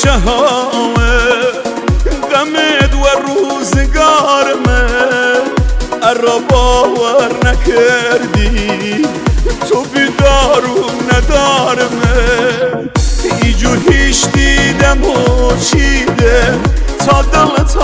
شهامه غمت و روزگارمه ارا باور نکردی تو بیدارو ندارمه ایجو هیچ دیدم و چیده تا دلت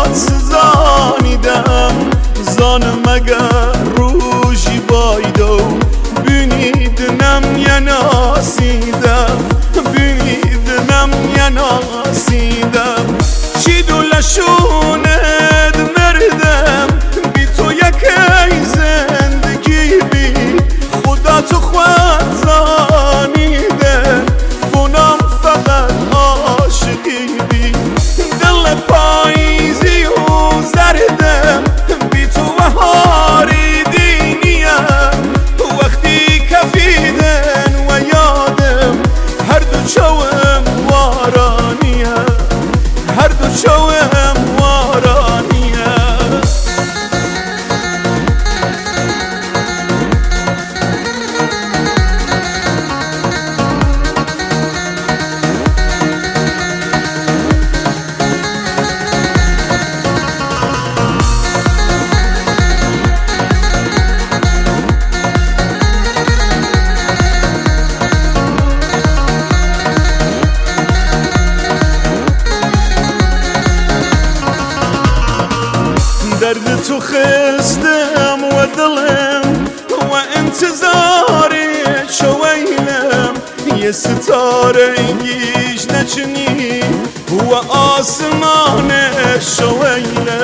سزانیدم زانم اگر روژی بایدو بینیدنم یناسیدم بینیدنم یناسیدم چی دولشوند مردم بی تو یکی زندگی بی خدا تو خود زانیده کنم فقط عاشقی بی دل پاییزی و زردم بی تو بهاری دینیم وقتی کفیدن و یادم هر دو چوم وارانیه هر دو چوم وارانیه درد تو خستم و دلم و انتظاری شویلم یه ستاره گیش نچنی و آسمان شویلم